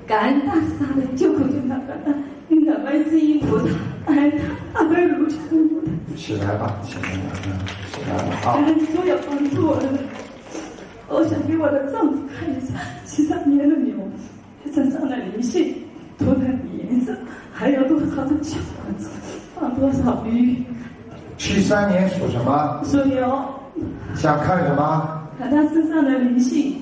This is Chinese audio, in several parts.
感恩大慈大悲救苦救难感恩观世音菩萨，感恩大悲如来菩萨。 起来吧，起来吧，起来吧，好。 感恩所有帮助我的人。我想给我的丈夫看一下，73年的牛，身上的灵性，头发的颜色，还有多少张小房子，放多少鱼。 73年属什么？ 属牛。 想看什么？ 看他身上的灵性，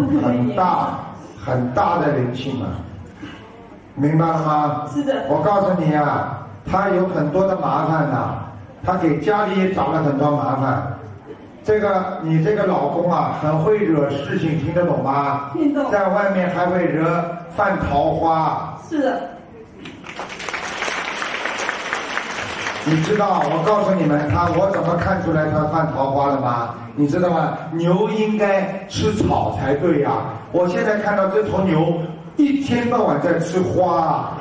很大的灵性啊，明白了吗？ 是的。 我告诉你啊，他有很多的麻烦呐，他给家里也找了很多麻烦。你这个老公啊，很会惹事情，听得懂吗？ 听懂。 在外面还会犯桃花。 是的。 你知道我告诉你们我怎么看出来他犯桃花了吗？你知道吗？牛应该吃草才对呀，我现在看到这头牛一天到晚在吃花啊，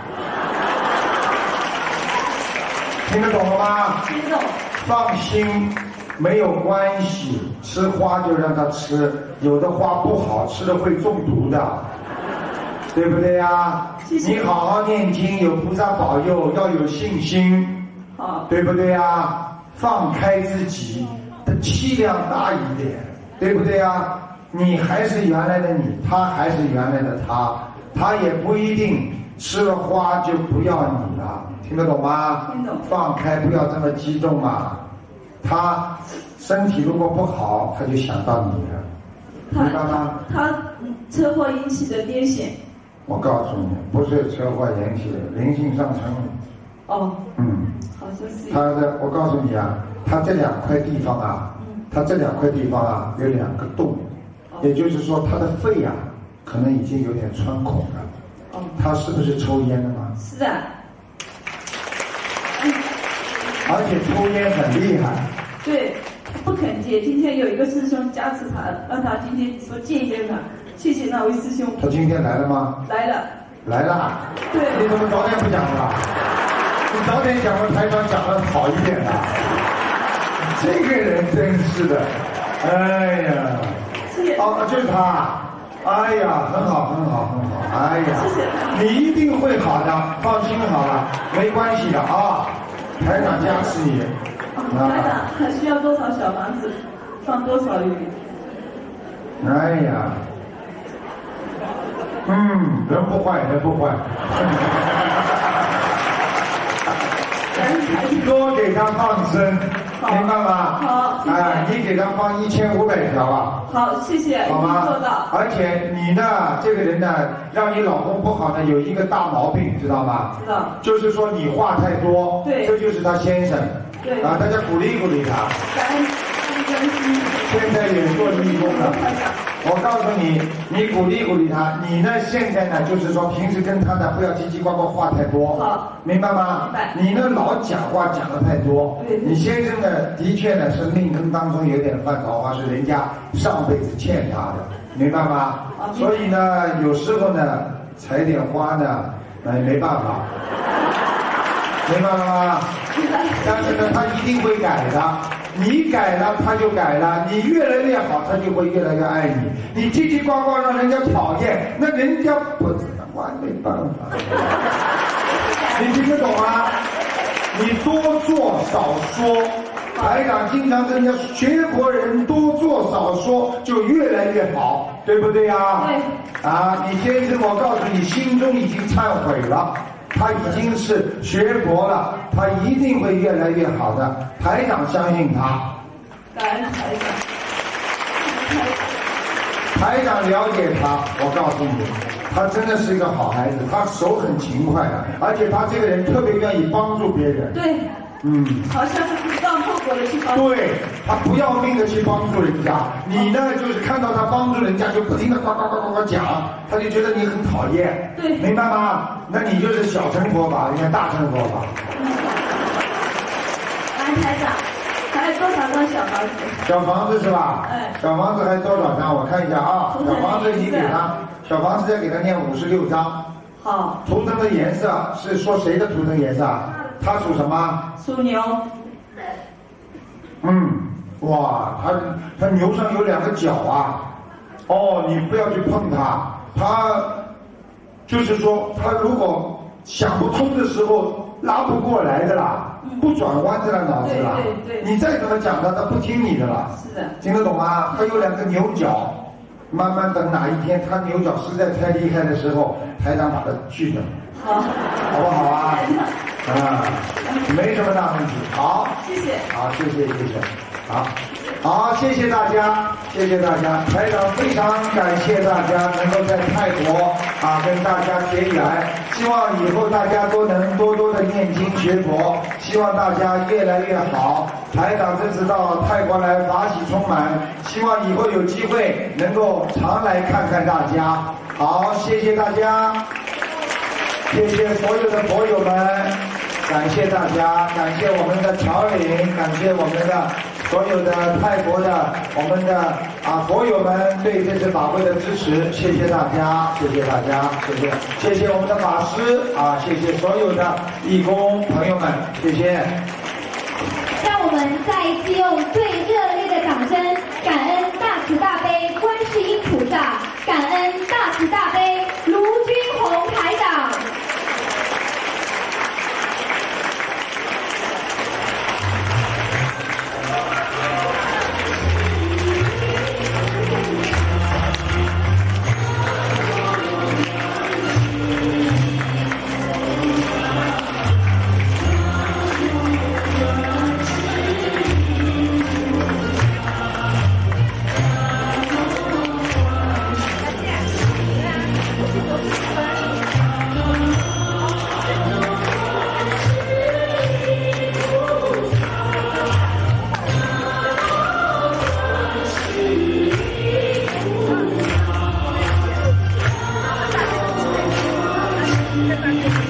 听得懂了吗？ 听懂。 放心，没有关系，吃花就让他吃，有的花不好吃的会中毒的，对不对呀？ 谢谢。 你好好念经，有菩萨保佑，要有信心，对不对呀？放开自己的气量大一点，对不对呀？你还是原来的你，他还是原来的他，他也不一定吃了花就不要你了，听得懂吗？ 听懂。 放开，不要这么激动嘛。他身体如果不好，他就想到你了，明白吗？ 他车祸引起的癫痫。 我告诉你，不是车祸引起的，灵性上升。 哦。好像是。 我告诉你啊，他这2块地方啊，有2个洞，也就是说他的肺啊，可能已经有点穿孔了。他是不是抽烟的吗？ 是啊。 而且抽烟很厉害。 对，不肯戒。今天有一个师兄加持他，让他今天说戒烟了。谢谢那位师兄。 他今天来了吗？ 来了。 来了。 对。 你怎么早点不讲了？你早点讲了，台长讲的好一点的。这个人真是的，哎呀。 谢谢。 就是他。哎呀，很好，哎呀， 谢谢。 你一定会好的，放心好了，没关系的啊。台长加持你。 台长还需要多少小房子？放多少鱼？ 哎呀，人不坏。多给他放生，明白吗？ 好，谢谢。 你给他放1500条啊。 好，谢谢， 好吗？ 做到。 而且你呢，这个人呢，让你老公不好呢，有一个大毛病，知道吗？ 知道。 就是说你话太多。 对。 这就是他先生。 对。 大家鼓励鼓励他。 感恩现在也做义工了。我告诉你，你鼓励鼓励他。你呢，现在呢，就是说平时跟他呢，不要叽叽呱呱话太多。 好。 明白吗？ 明白。 你呢，老讲话讲得太多。 对。 你先生呢，的确呢，是命根当中有点犯桃花，是人家上辈子欠他的，明白吗？所以呢，有时候呢，采点花呢，没办法。明白了吗？但是呢，他一定会改的。你改了，他就改了。你越来越好，他就会越来越爱你。你叽叽呱呱让人家讨厌，那人家不知道，我没办法。你听得懂吗？你多做少说。台长经常跟人家学佛人多做少说，就越来越好，对不对呀？ 对。 你先生，我告诉你，心中已经忏悔了。他已经是学佛了，他一定会越来越好的。台长相信他。 感恩台长。 台长了解他，我告诉你，他真的是一个好孩子，他手很勤快的，而且他这个人特别愿意帮助别人。 对。好像是不忘后果的去帮助。 对，他不要命的去帮助人家。你呢，就是看到他帮助人家，就不停的呱呱呱呱呱讲，他就觉得你很讨厌。 对。 明白吗？那你就是小乘佛法，人家大乘佛法。 来，台长，还有多少张小房子？ 小房子是吧？小房子还有多少张？我看一下啊。小房子你给他，小房子再给他念56张。 好。 图腾的颜色是说谁的图腾颜色？他属什么？ 属牛。 哇，他牛上有2个角啊。你不要去碰他，他就是说他如果想不通的时候拉不过来的啦，不转弯的啦脑子啦，你再怎么讲他不听你的啦。 是的， 听得懂吗？他有2个牛角，慢慢等哪一天他牛角实在太厉害的时候，台长把他去掉， 好， 好不好啊？啊，没什么大问题。好， 谢谢。 好，谢谢。好，好，谢谢大家，谢谢大家。台长非常感谢大家能够在泰国跟大家结缘，希望以后大家都能多多的念经学佛，希望大家越来越好。台长这次到泰国来法喜充满，希望以后有机会能够常来看看大家。好，谢谢大家，谢谢所有的佛友们，感谢大家，感谢我们的侨领，感谢我们的所有的泰国的我们的佛友们对这次法会的支持，谢谢大家，谢谢大家，谢谢我们的法师谢谢所有的义工朋友们，谢谢。 让我们再一次用最热烈的掌声，感恩大慈大悲观世音菩萨，感恩大慈大悲卢军宏台长。 谢谢。